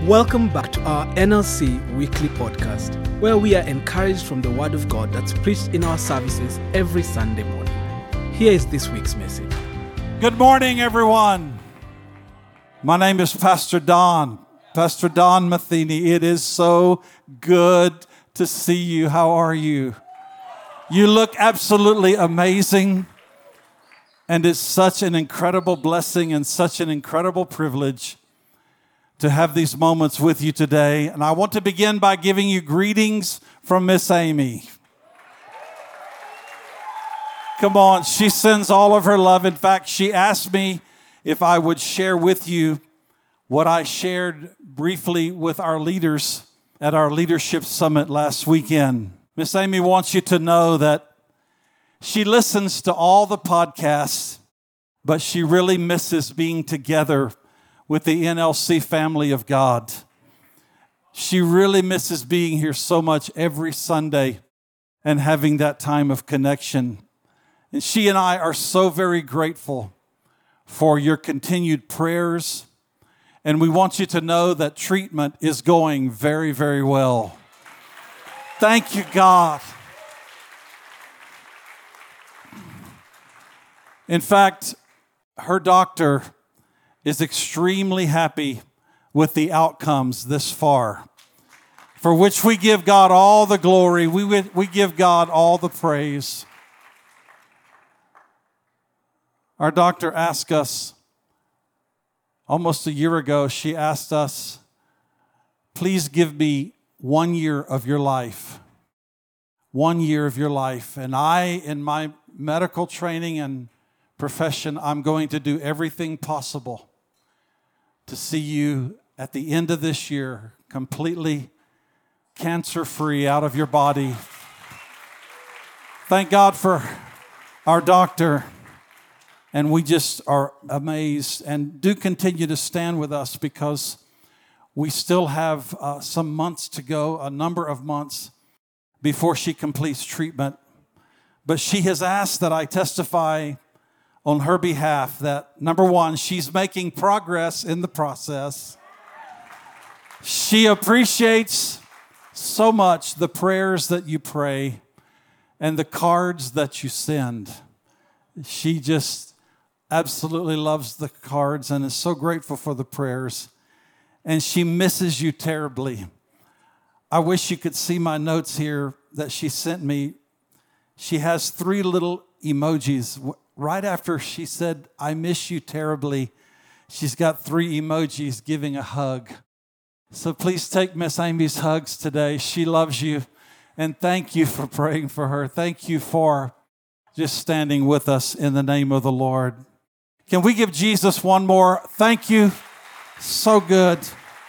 Welcome back to our NLC Weekly Podcast, where we are encouraged from the Word of God that's preached in our services every Sunday morning. Here is this week's message. Good morning, everyone. My name is Pastor Don Matheny. It is so good to see you. How are you? You look absolutely amazing, and it's such an incredible blessing and such an incredible privilege to have these moments with you today. And I want to begin by giving you greetings from Miss Amy. Come on, she sends all of her love. In fact, she asked me if I would share with you what I shared briefly with our leaders at our leadership summit last weekend. Miss Amy wants you to know that she listens to all the podcasts, but she really misses being together with the NLC family of God. She really misses being here so much every Sunday and having that time of connection. And she and I are so very grateful for your continued prayers. And we want you to know that treatment is going very, very well. Thank you, God. In fact, her doctor is extremely happy with the outcomes this far, for which we give God all the glory. We give God all the praise. Our doctor asked us, almost a year ago, she asked us, please give me 1 year of your life. 1 year of your life. And I, in my medical training and profession, I'm going to do everything possible to see you at the end of this year completely cancer-free out of your body. Thank God for our doctor. And we just are amazed, and do continue to stand with us because we still have some months to go, a number of months before she completes treatment. But she has asked that I testify on her behalf that, number one, she's making progress in the process. She appreciates so much the prayers that you pray and the cards that you send. She just absolutely loves the cards and is so grateful for the prayers. And she misses you terribly. I wish you could see my notes here that she sent me. She has 3 little emojis. Right after she said, I miss you terribly, she's got 3 emojis giving a hug. So please take Miss Amy's hugs today. She loves you. And thank you for praying for her. Thank you for just standing with us in the name of the Lord. Can we give Jesus one more? Thank you. So good.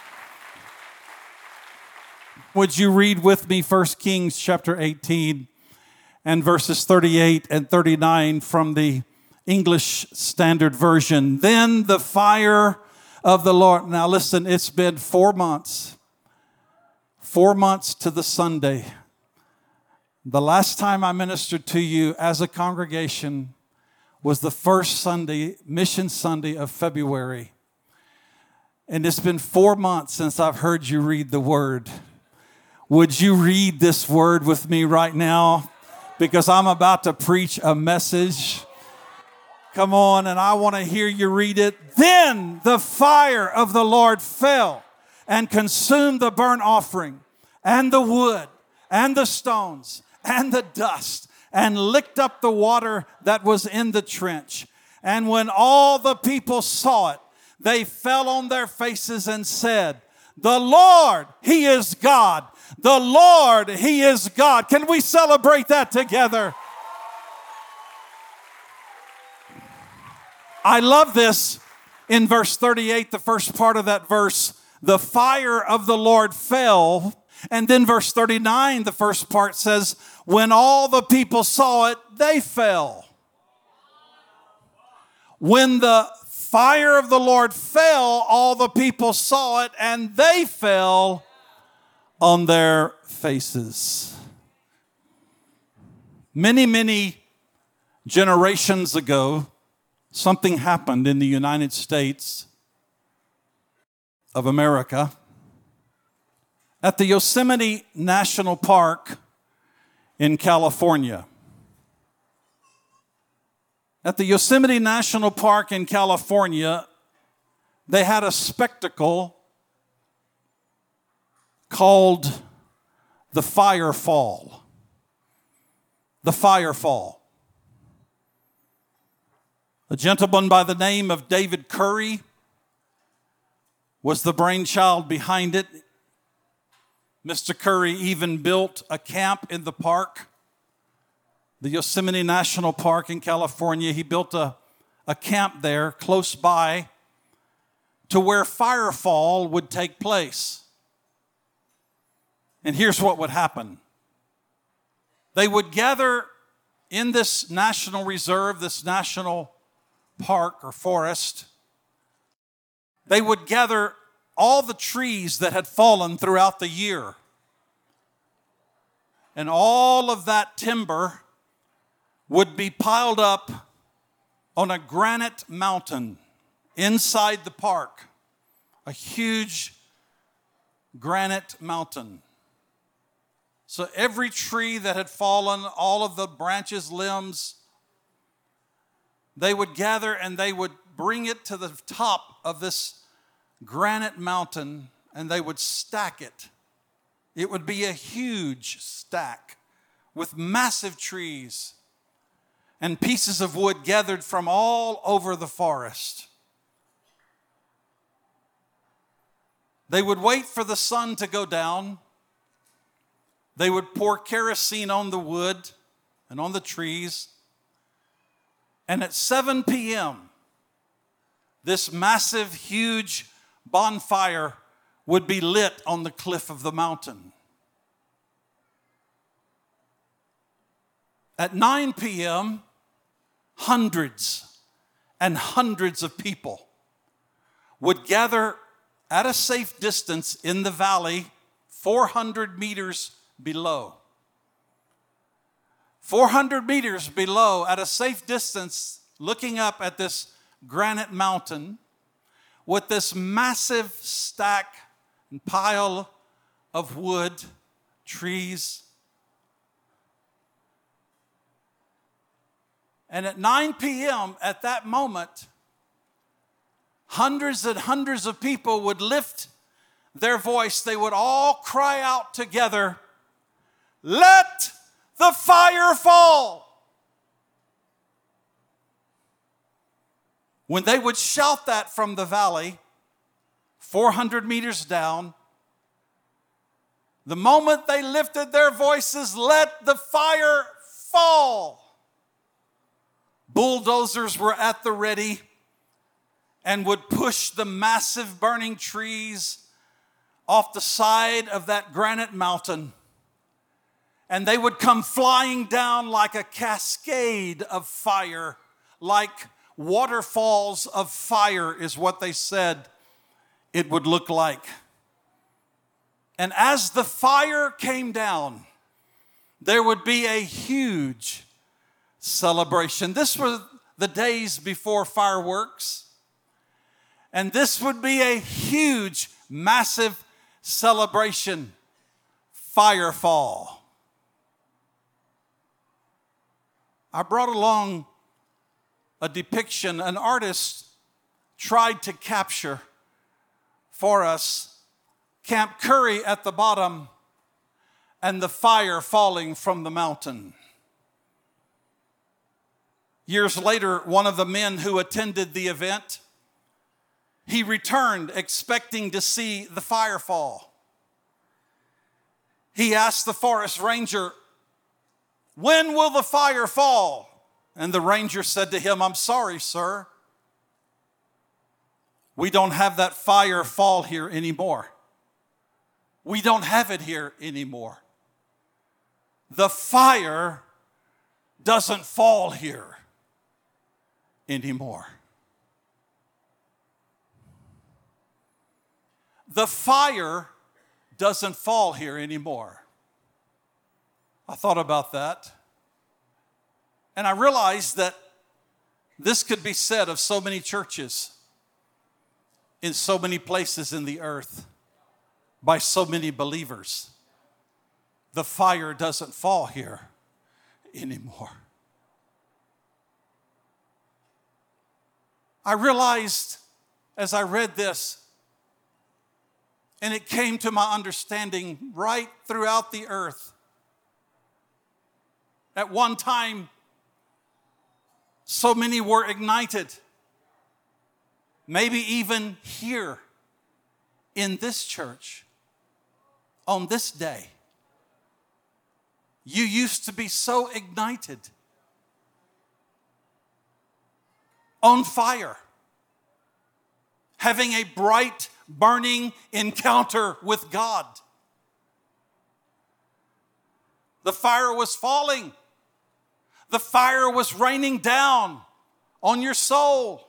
Would you read with me 1 Kings chapter 18 and verses 38 and 39 from the English Standard Version? Then the fire of the Lord. Now listen, it's been 4 months. 4 months to the Sunday. The last time I ministered to you as a congregation was the first Sunday, Mission Sunday of February. And it's been 4 months since I've heard you read the Word. Would you read this Word with me right now? Because I'm about to preach a message. Come on, and I want to hear you read it. Then the fire of the Lord fell and consumed the burnt offering and the wood and the stones and the dust, and licked up the water that was in the trench. And when all the people saw it, they fell on their faces and said, the Lord, He is God. The Lord, He is God. Can we celebrate that together? I love this in verse 38, the first part of that verse. The fire of the Lord fell. And then verse 39, the first part says, when all the people saw it, they fell. When the fire of the Lord fell, all the people saw it, and they fell on their faces. Many, many generations ago, something happened in the United States of America At the Yosemite National Park in California. At the Yosemite National Park in California, they had a spectacle called the Fire Fall. The Fire Fall. A gentleman by the name of David Curry was the brainchild behind it. Mr. Curry even built a camp in the park, the Yosemite National Park in California. He built a camp there close by to where firefall would take place. And here's what would happen. They would gather in this national reserve, this national park or forest. They would gather all the trees that had fallen throughout the year. And all of that timber would be piled up on a granite mountain inside the park, a huge granite mountain. So every tree that had fallen, all of the branches, limbs, they would gather and they would bring it to the top of this granite mountain and they would stack it. It would be a huge stack with massive trees and pieces of wood gathered from all over the forest. They would wait for the sun to go down. They would pour kerosene on the wood and on the trees. And at 7 p.m., this massive, huge bonfire would be lit on the cliff of the mountain. At 9 p.m., hundreds and hundreds of people would gather at a safe distance in the valley 400 meters below. 400 meters below, at a safe distance, looking up at this granite mountain with this massive stack and pile of wood, trees. And at 9 p.m., at that moment, hundreds and hundreds of people would lift their voice. They would all cry out together, "Let the fire fall!" When they would shout that from the valley, 400 meters down, the moment they lifted their voices, "Let the fire fall!" bulldozers were at the ready and would push the massive burning trees off the side of that granite mountain. And they would come flying down like a cascade of fire, like waterfalls of fire is what they said it would look like. And as the fire came down, there would be a huge celebration. This was the days before fireworks. And this would be a huge, massive celebration, Firefall. I brought along a depiction an artist tried to capture for us Camp Curry at the bottom and the fire falling from the mountain. Years later, one of the men who attended the event, he returned expecting to see the fire fall. He asked the forest ranger, "When will the fire fall?" And the ranger said to him, "I'm sorry, sir. We don't have that fire fall here anymore. We don't have it here anymore. The fire doesn't fall here anymore." The fire doesn't fall here anymore. I thought about that. And I realized that this could be said of so many churches in so many places in the earth. by so many believers, the fire doesn't fall here anymore. I realized as I read this, and it came to my understanding right throughout the earth. At one time, so many were ignited. Maybe even here in this church, on this day, you used to be so ignited, on fire, having a bright, burning encounter with God. The fire was falling. The fire was raining down on your soul.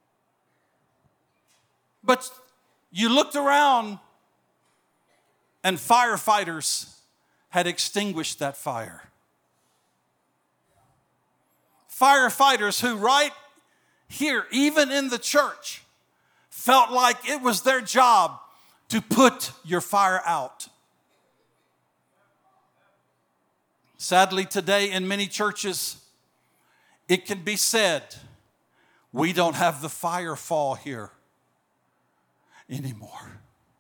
But you looked around and firefighters had extinguished that fire. Firefighters who right here, even in the church, felt like it was their job to put your fire out. Sadly, today in many churches, it can be said, we don't have the fire fall here anymore.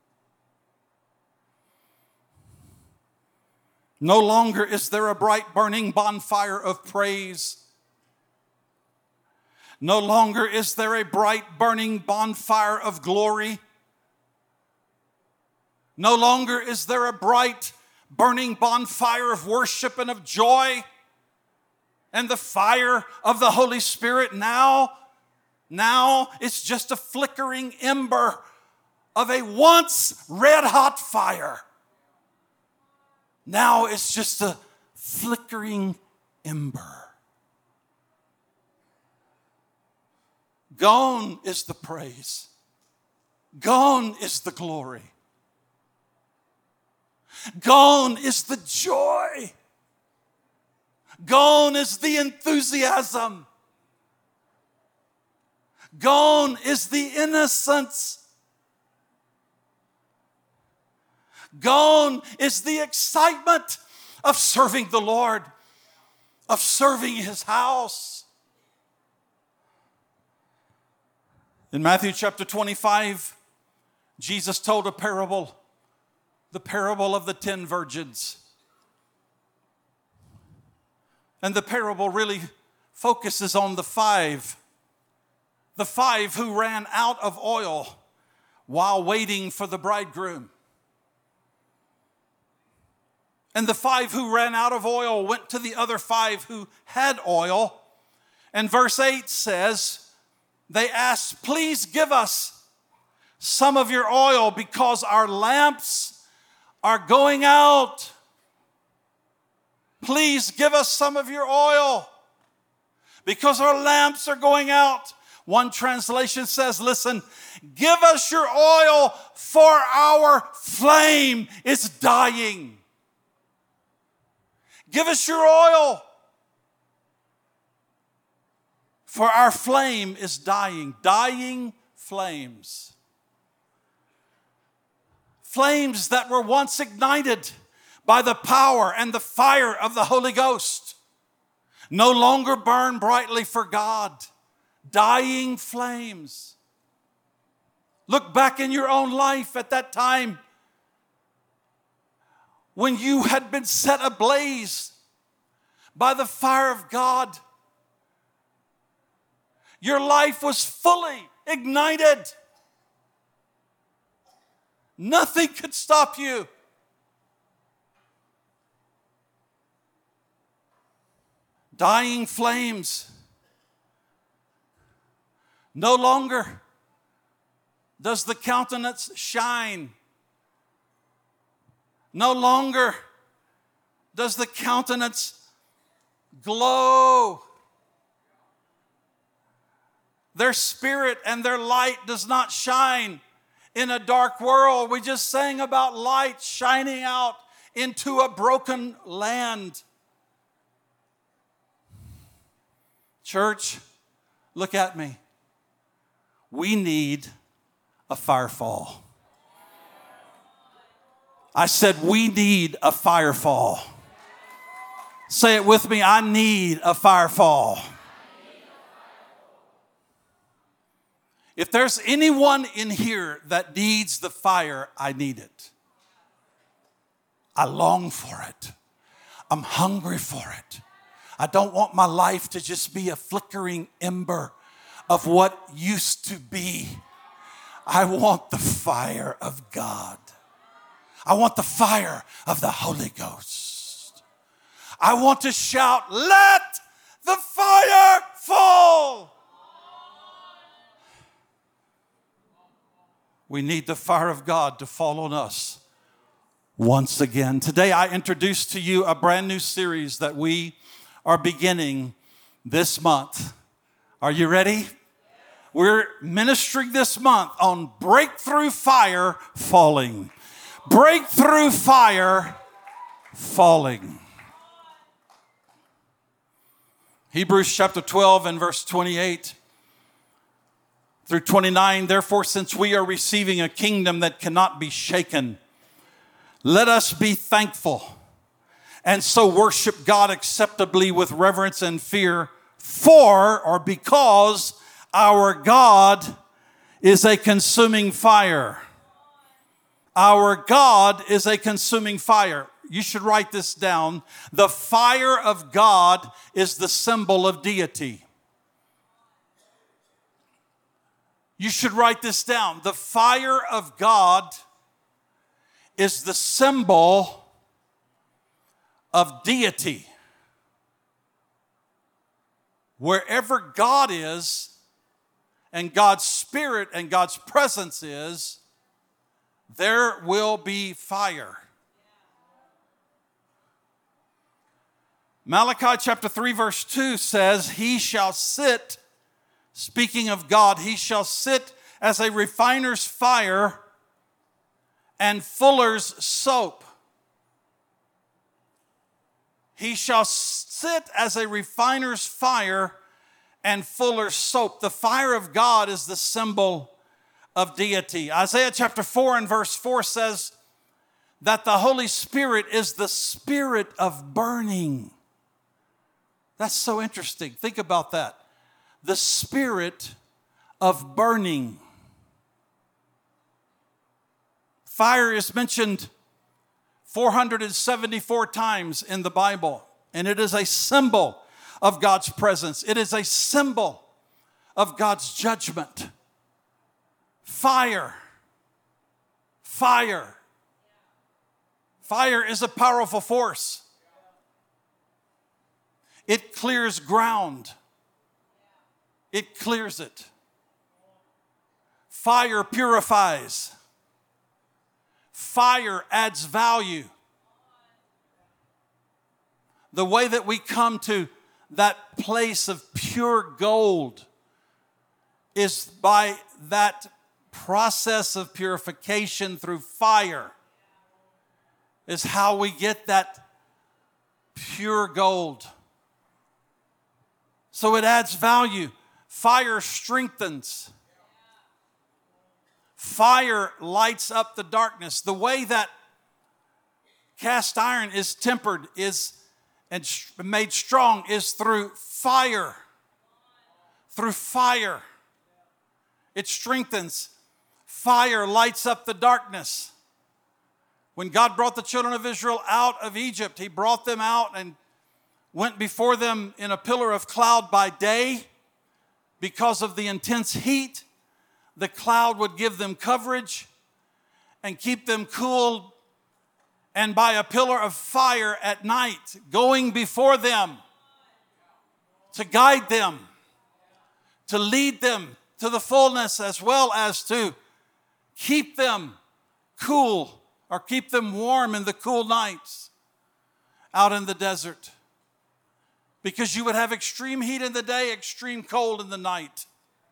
No longer is there a bright burning bonfire of praise. No longer is there a bright burning bonfire of glory. No longer is there a bright burning bonfire of worship and of joy and the fire of the Holy Spirit. Now it's just a flickering ember of a once red-hot fire. Now it's just a flickering ember. Gone is the praise. Gone is the glory. Gone is the joy. Gone is the enthusiasm. Gone is the innocence. Gone is the excitement of serving the Lord, of serving His house. In Matthew chapter 25, Jesus told a parable, the parable of the 10 virgins. And the parable really focuses on the five who ran out of oil while waiting for the bridegroom. And the 5 who ran out of oil went to the other 5 who had oil. And verse 8 says, they asked, please give us some of your oil because our lamps are going out. Please give us some of your oil because our lamps are going out. One translation says, listen, give us your oil for our flame is dying. Give us your oil, for our flame is dying. Dying flames. Flames that were once ignited by the power and the fire of the Holy Ghost no longer burn brightly for God. Dying flames. Look back in your own life at that time when you had been set ablaze by the fire of God. Your life was fully ignited. Nothing could stop you. Dying flames. No longer does the countenance shine. No longer does the countenance glow. Their spirit and their light does not shine in a dark world. We just sang about light shining out into a broken land. Church, look at me. We need a firefall. I said, we need a fire fall. Say it with me. I need a fire fall. If there's anyone in here that needs the fire, I need it. I long for it. I'm hungry for it. I don't want my life to just be a flickering ember of what used to be. I want the fire of God. I want the fire of the Holy Ghost. I want to shout, let the fire fall. We need the fire of God to fall on us once again. Today I introduce to you a brand new series that we are beginning this month. Are you ready? We're ministering this month on breakthrough fire falling. Breakthrough fire falling. Hebrews chapter 12 and verse 28 through 29. Therefore, since we are receiving a kingdom that cannot be shaken, let us be thankful and so worship God acceptably with reverence and fear, for or because our God is a consuming fire. Our God is a consuming fire. You should write this down. The fire of God is the symbol of deity. You should write this down. The fire of God is the symbol of deity. Wherever God is, and God's Spirit and God's presence is, there will be fire. Malachi chapter 3 verse 2 says, he shall sit, speaking of God, he shall sit as a refiner's fire and fuller's soap. He shall sit as a refiner's fire and fuller's soap. The fire of God is the symbol of deity. Isaiah chapter 4 and verse 4 says that the Holy Spirit is the spirit of burning. That's so interesting. Think about that. The spirit of burning. Fire is mentioned 474 times in the Bible, and it is a symbol of God's presence. It is a symbol of God's judgment. Fire. Fire. Fire is a powerful force. It clears ground. It clears it. Fire purifies. Fire adds value. The way that we come to that place of pure gold is by that process of purification through fire, is how we get that pure gold. So it adds value. Fire strengthens. Fire lights up the darkness. The way that cast iron is tempered and made strong is through fire. Through fire. It strengthens. Fire lights up the darkness. When God brought the children of Israel out of Egypt, He brought them out and went before them in a pillar of cloud by day. Because of the intense heat, the cloud would give them coverage and keep them cool, and by a pillar of fire at night, going before them to guide them, to lead them to the fullness, as well as to keep them cool or keep them warm in the cool nights out in the desert. Because you would have extreme heat in the day, extreme cold in the night.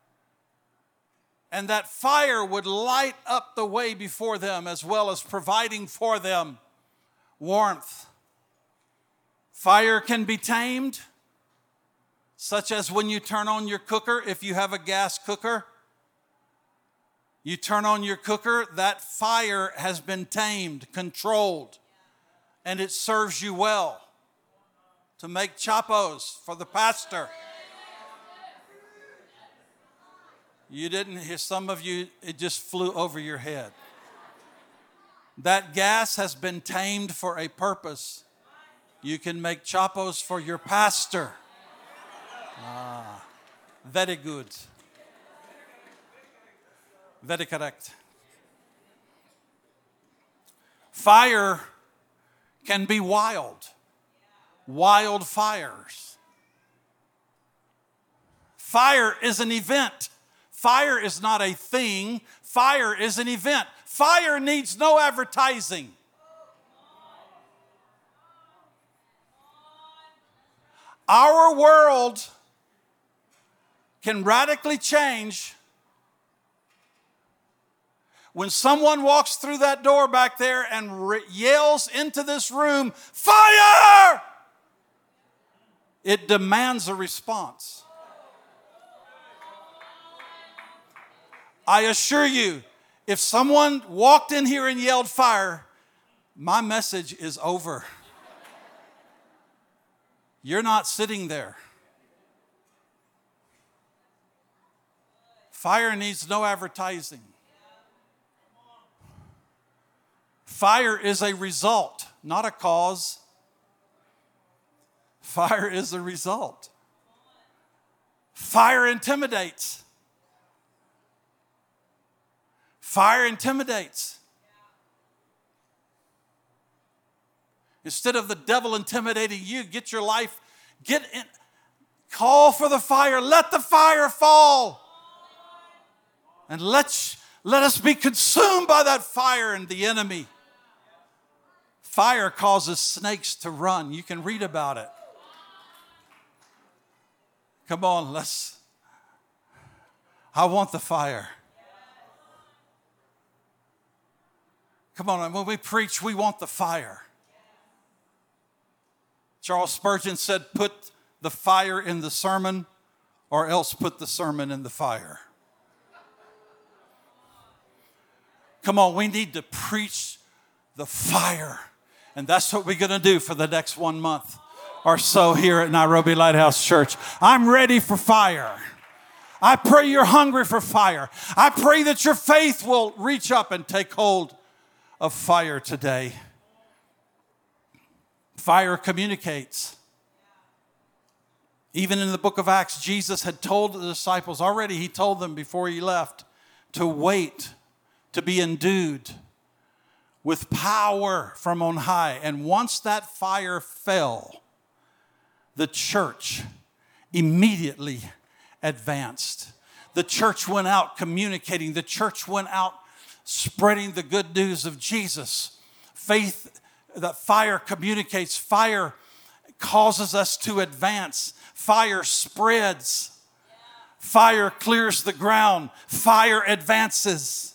And that fire would light up the way before them, as well as providing for them warmth. Fire can be tamed, such as when you turn on your cooker, if you have a gas cooker. You turn on your cooker, that fire has been tamed, controlled, and it serves you well to make chapos for the pastor. You didn't hear, some of you, it just flew over your head. That gas has been tamed for a purpose. You can make chapos for your pastor. Very good. Very correct. Fire can be wild. Wild fires. Fire is an event. Fire is not a thing. Fire is an event. Fire needs no advertising. Our world can radically change when someone walks through that door back there and yells into this room, "Fire!" It demands a response. I assure you, if someone walked in here and yelled fire, my message is over. You're not sitting there. Fire needs no advertising. Fire is a result, not a cause. Fire is a result. Fire intimidates. Fire intimidates. Instead of the devil intimidating you, get your life, get in, call for the fire, let the fire fall. And let us be consumed by that fire and the enemy. Fire causes snakes to run. You can read about it. Come on, I want the fire. Come on, when we preach, we want the fire. Charles Spurgeon said, put the fire in the sermon, or else put the sermon in the fire. Come on, we need to preach the fire. And that's what we're going to do for the next 1 month or so here at Nairobi Lighthouse Church. I'm ready for fire. I pray you're hungry for fire. I pray that your faith will reach up and take hold of fire today. Fire communicates. Even in the book of Acts, Jesus had told the disciples already, he told them before he left to wait, to be endued with power from on high. And once that fire fell, the church immediately advanced. The church went out communicating. The church went out spreading the good news of Jesus. Faith, that fire communicates. Fire causes us to advance. Fire spreads. Fire clears the ground. Fire advances.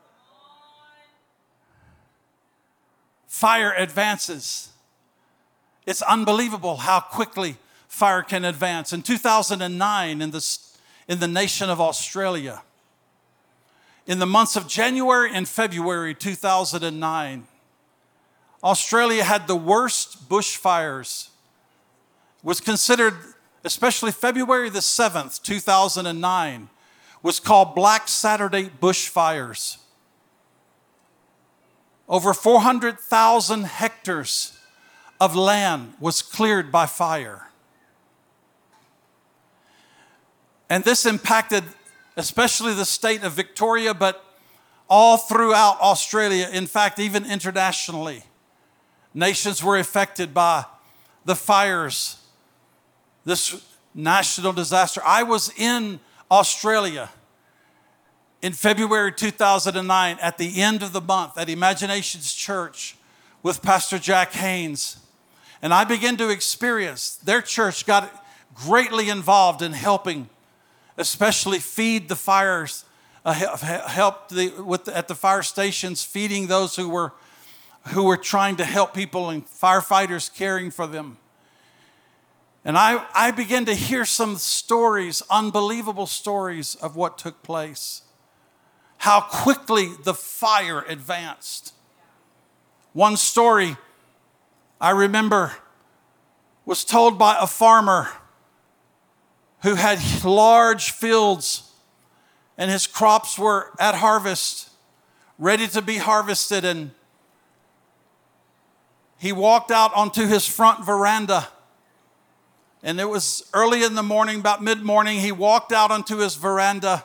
Fire advances. It's unbelievable how quickly fire can advance. In 2009, in the nation of Australia, in the months of January and February 2009, Australia had the worst bushfires. It was considered, especially February the 7th, 2009, was called Black Saturday bushfires. Over 400,000 hectares of land was cleared by fire. And this impacted especially the state of Victoria, but all throughout Australia, in fact, even internationally. Nations were affected by the fires, this national disaster. I was in Australia in February 2009 at the end of the month at Imaginations Church with Pastor Jack Haynes. And I began to experience, their church got greatly involved in helping, especially feed the fires, helped at the fire stations, feeding those who were trying to help people and firefighters caring for them. And I began to hear some stories, unbelievable stories of what took place. how quickly the fire advanced. One story I remember was told by a farmer who had large fields and his crops were at harvest, ready to be harvested. And he walked out onto his front veranda. And it was early in the morning, about mid-morning. He walked out onto his veranda.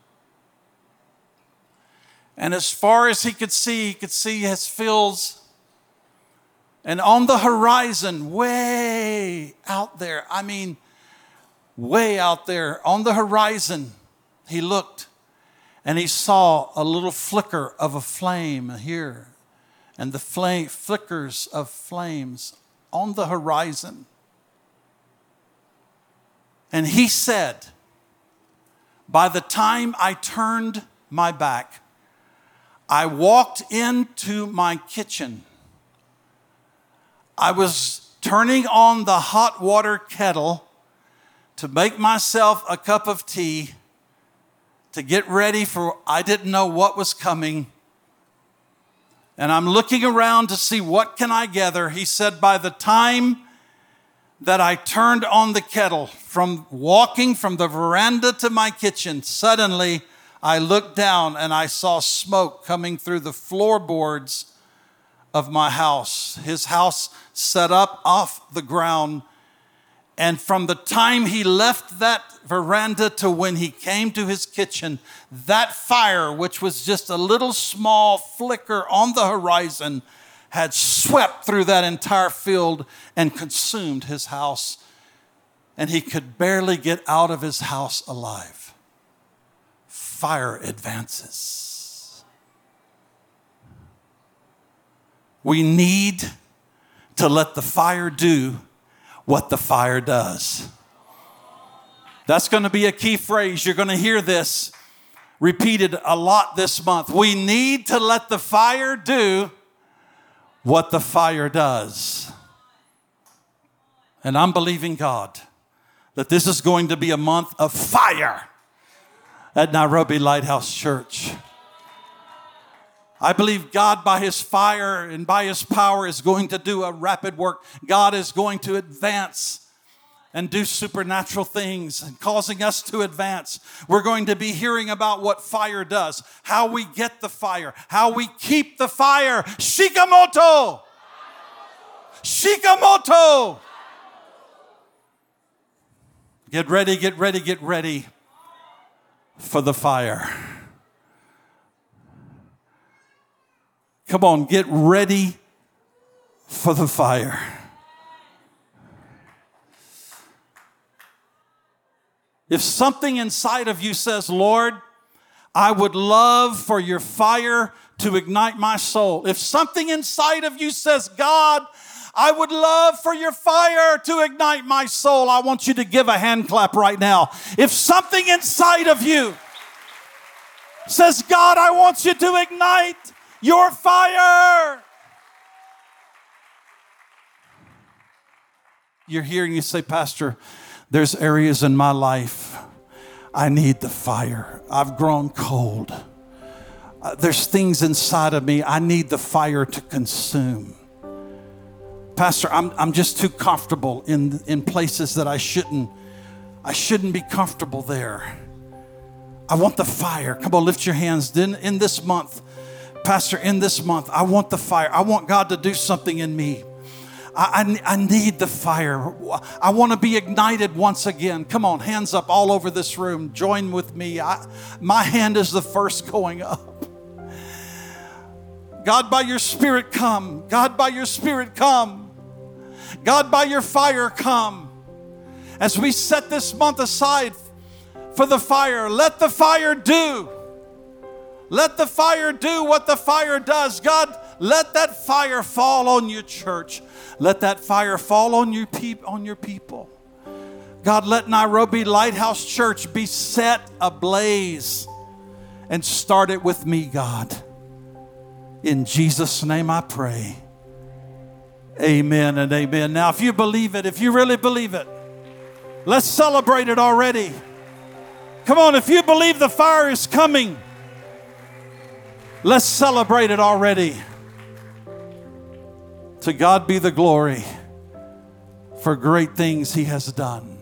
And as far as he could see his fields. And on the horizon, way out there, way out there on the horizon, he looked and he saw a little flicker of a flame here and the flickers of flames on the horizon. And he said, by the time I turned my back, I walked into my kitchen. I was turning on the hot water kettle to make myself a cup of tea, to get ready for, I didn't know what was coming. And I'm looking around to see what can I gather. He said, by the time that I turned on the kettle, from walking from the veranda to my kitchen, suddenly I looked down and I saw smoke coming through the floorboards of my house. His house set up off the ground. And from the time he left that veranda to when he came to his kitchen, that fire, which was just a little small flicker on the horizon, had swept through that entire field and consumed his house. And he could barely get out of his house alive. Fire advances. We need to let the fire do what the fire does. That's going to be a key phrase. You're going to hear this repeated a lot this month. We need to let the fire do what the fire does. And I'm believing God that this is going to be a month of fire at Nairobi Lighthouse Church. I believe God, by His fire and by His power, is going to do a rapid work. God is going to advance and do supernatural things and causing us to advance. We're going to be hearing about what fire does, how we get the fire, how we keep the fire. Shikamoto! Shikamoto! Get ready, get ready, get ready for the fire. Come on, get ready for the fire. If something inside of you says, Lord, I would love for your fire to ignite my soul. If something inside of you says, God, I would love for your fire to ignite my soul, I want you to give a hand clap right now. If something inside of you says, God, I want you to ignite your fire. You're hearing you say, Pastor, there's areas in my life I need the fire. I've grown cold. There's things inside of me I need the fire to consume. Pastor, I'm just too comfortable in places that I shouldn't be comfortable there. I want the fire. Come on, lift your hands. In this month, Pastor, in this month, I want the fire. I want God to do something in me. I need the fire. I want to be ignited once again. Come on, hands up all over this room. Join with me. My hand is the first going up. God, by your Spirit, come. God, by your Spirit, come. God, by your fire, come. As we set this month aside for the fire, let the fire do. Let the fire do what the fire does. God, let that fire fall on your church. Let that fire fall on your people. God, let Nairobi Lighthouse Church be set ablaze. And start it with me, God. In Jesus' name I pray. Amen and amen. Now, if you believe it, if you really believe it, let's celebrate it already. Come on, if you believe the fire is coming, Let's celebrate it already. To God be the glory for great things He has done.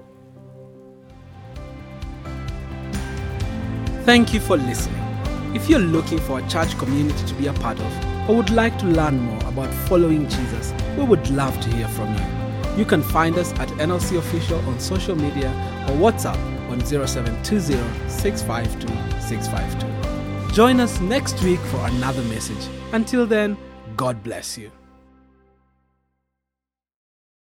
Thank you for listening. If you're looking for a church community to be a part of or would like to learn more about following Jesus, we would love to hear from you. You can find us at NLC Official on social media or WhatsApp on 0720 652 652. Join us next week for another message. Until then, God bless you.